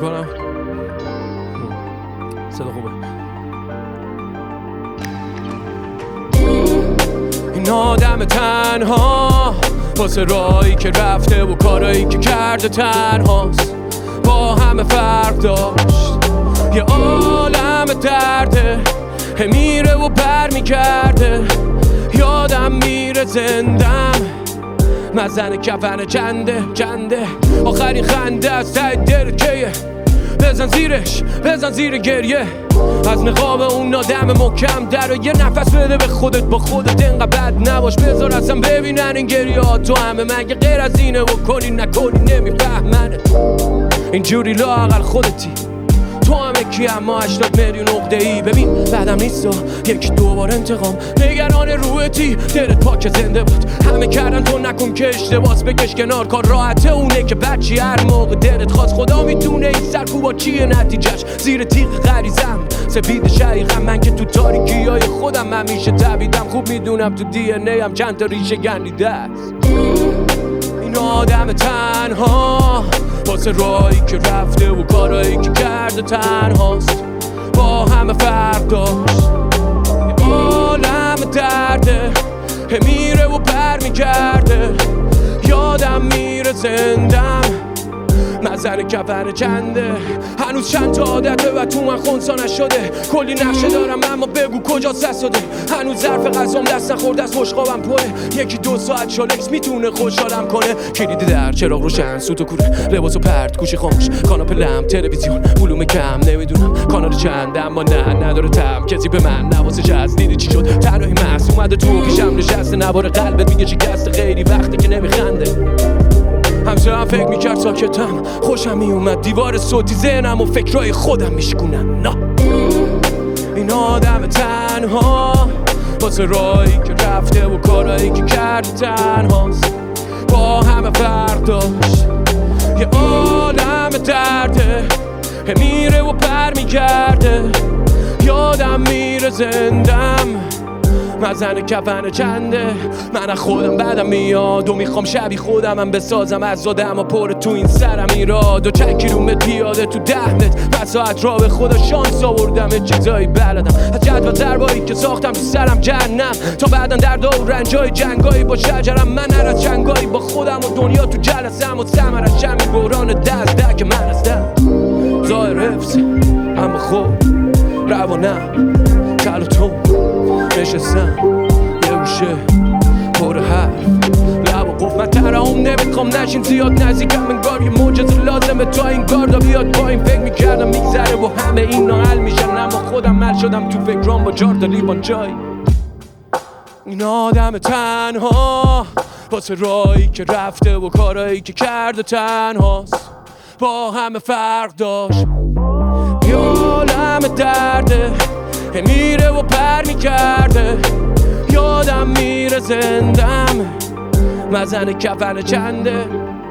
کنم. صدا خوبه. این آدم تنها واسه راهی که رفته و کارایی که کرده تنهاست، با همه فرق داشت. یه عالم درده میره و بر میگرده، یادم میره زندم مزن کفن جنده آخرین خنده از ته دل کیه، بزن زیرش بزن زیر گریه، از نقاب اون آدم محکم در و یه نفس بده به خودت، با خودت انقدر بد نباش، بذار اصلا ببینن این گریه ها تو همه، مگه غیر از اینه و کنی نکنی نمیفهمنه، اینجوری لااقل خودتی تو همه کی، اما 80 میلیون عقده‌ای. ببین بعدم نیستا یکی دوبار انتقام، نگران روحتی دلت پاک زنده بود، همه کردن تو نکن که اشتباس، بکش کنار کار راحته اونه که بچی هر موقع دلت خواست، خدا میدونه این سرکوبا چیه نتیجهش، زیر تیغ غریزم سپید شقیقم، من که تو تاریکی های خودم همیشه تبیدم، خوب میدونم تو دی ان ای هم چند تا ریشه گندیده است. این آدم تنها واسه راهی که رفته و کارایی که کرده تنهاست، با همه فرق داشت. یه عالم درده میره و بر میگرده، یادم میره زندم مزن کفن چنده، هنوز چند تا عادته و تو من خونسا نشده، کلی نقشه دارم اما بگو کجا سساده، هنوز ظرف غذام دست نخورده از مشقابم پره، یکی 2 ساعت شالکس میتونه خوشحالم کنه، کلیدی در چراغ روشن سوت و کوره، لباس و پرت گوشی خاموش، کاناپه لم تلویزیون علوم کم نمیدونم کانال چند، اما نه نداره تم کسی به من نواسش از دیدی چی شد، تنهایی محض اومده تو پیشم نشسته، نوار قلبت میگه شکسته، خیلی وقته که نمیخنده، همسه هم فکر میکرد ساکتم خوشم میومد، دیوار صوتی ذهنم و فکرهای خودم میشکنم. نه این آدم تنها واسه راهی که رفته و کارایی که کرده تنهاست، با همه فرق داشت. یه عالم درده میره و پر میگرده، یادم میره زندم مزن کفن چنده، من از خودم بعدم میاد و میخوام شبیه خودمم بسازم، از آدم و پر تو این سرم ایراد و چند کیلومتر پیاده تو 10 متر، پس ساعت را به خدا شانس آوردم، چیزایی بلدم از جد و ضربایی که ساختم تو سرم جهنم، تا بعدن دردا و رنجای جنگایی با شجرم، من هر از جنگایی با خودم و دنیا تو جلسم و سمر از شمی بحران دست که من هستم، ظاهر حفظ اما خوب روانم کل و تو نشستم یه گوشه پر حرف لب و قفل، من ترام نمیخوام نشین زیاد نزدیکم، انگار یه معجزه لازمه تا این گاردا بیاد پایین، فکر میکردم میگذره و همه اینا حل میشن، اما خودم مل شدم تو فکرام با جارد لیوان چای. این آدم تنها واسه راهی که رفته و کارایی که کرده تنهاست، با همه فرق داشت. یه عالم درده میره و پر میکرده، یادم میره زندم مزن کفن چنده.